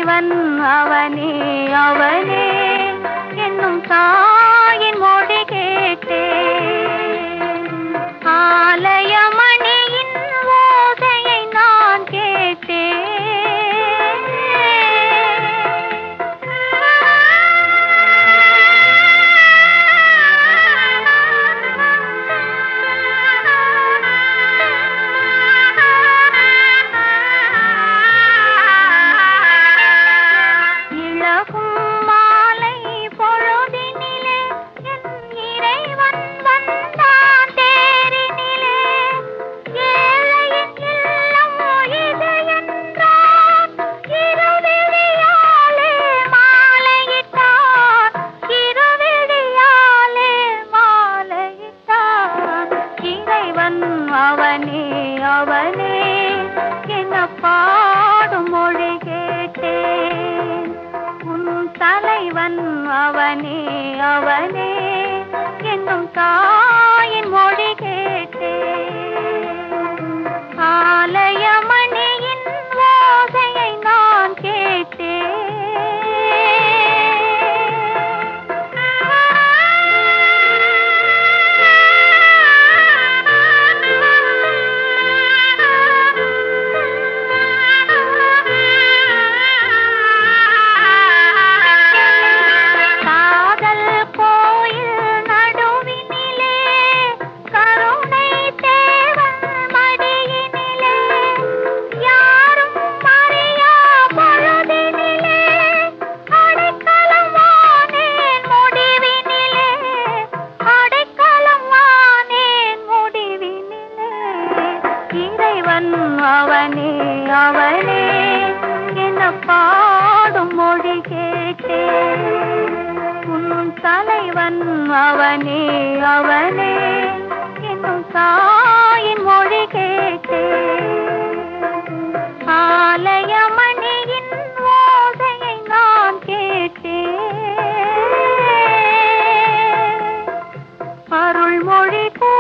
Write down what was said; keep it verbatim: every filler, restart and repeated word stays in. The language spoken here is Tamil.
தலைவன் அவனே அவனே என்னும் தாயின் மொழி கேட்டேன். ஆலயமணியின் ஓசையை நான் கேட்டேன். அவனே அவனே என்ன பாடும் மொழி கேட்டேன். உன் தலைவன் அவனே அவனே என்னும் தாயின் மொழி கேட்டேன். ஆலயமணியின் ஓசையை நான் கேட்டேன். அவனே அவனே என்ன பாடும் மொழி கேட்டேன். உன் தலைவன் அவனே அவனே என்னும் தாயின் மொழி கேட்டேன். ஆலயமணியின் ஓசையை நான் கேட்டேன். அருள்மொழி